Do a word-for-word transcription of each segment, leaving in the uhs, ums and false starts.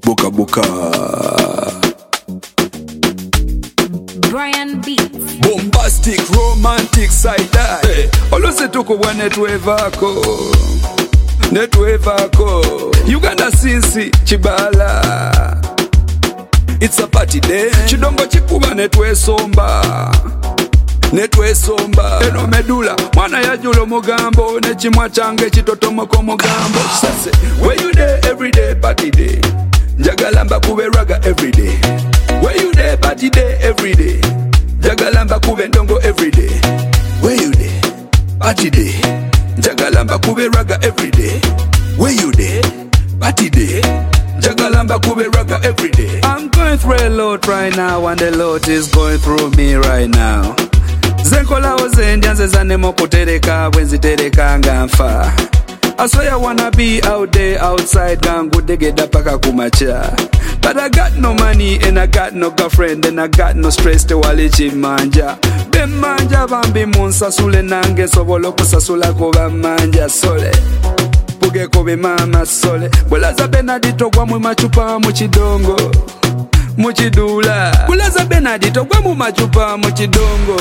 Boca Boca Brian Beats. Bombastic, romantic side eye. Olose tuko wa netwevako Netwevako Uganda sinsi Chibala. It's a party day. Chidongo chikuba netwesomba Netwesomba Eno medula Mwana ya julo mugambo Nechimwa change chitotomoko mugambo Sase Where you there every day party day Jagalamba kube raga every day. Where you there party day every day Jagalamba kube ndongo every day. Where you there party day Jagalamba kube raga every day. Where you there party day Jagalamba kube raga every day. I'm going through a lot right now and the Lord is going through me right now. Zenkola ozendi anzezane mokutereka bwenzi tereka ngamfa. I swear I wanna be out there outside gangu degeda paka kumacha. But I got no money and I got no girlfriend and I got no stress to walichi manja. Be manja bambi munsa sule nange sobolo kusasula kuba manja sole. Puge kobe mama sole. Bulaza Benadito gwa mu machupa mu chidongo. Mu chidula. Bulaza Benadito gwa mu machupa mu chidongo.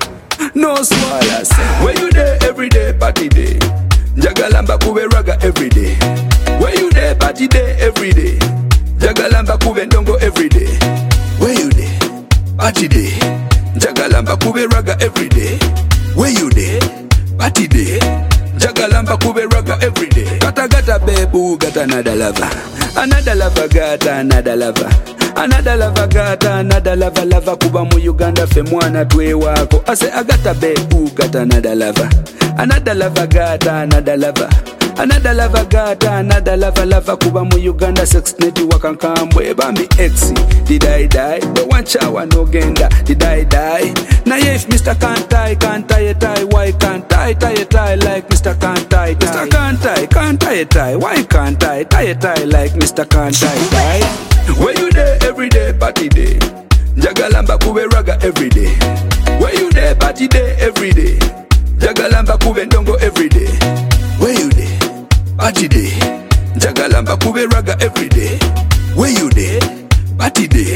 No swallows. Where you there every day party day Jagalamba kube raga every day. Where you there party day every day Jagalamba kube ndongo every day. Where you there party day Jagalamba kube raga every day. Where you there party day Jagalamba kube raga every day. Gata gata bebu gata another lover. Another lover gata another lover. Another lover gata another lover lover kuba mu Uganda fe mwana twe wako. I say agata bebu gata another lover. Another lover gata another lover. Another lover gata another lover lover kuba mu Uganda sex neti wakankambwe bambi exi. Did I die? The one chawa no genda. Did I die? Na if Mister Can't I can't I tie? Why can't I tie tie like Mister Can't I? Mister Can't I can't I tie? Why can't I tie tie like Mister Can't I tie? Where you there every day party day Jagalamba kube raga every day. Where you there party day every day Jagalamba kube ndongo every day. Where you there party day Jagalamba kube raga every day. Where you there party day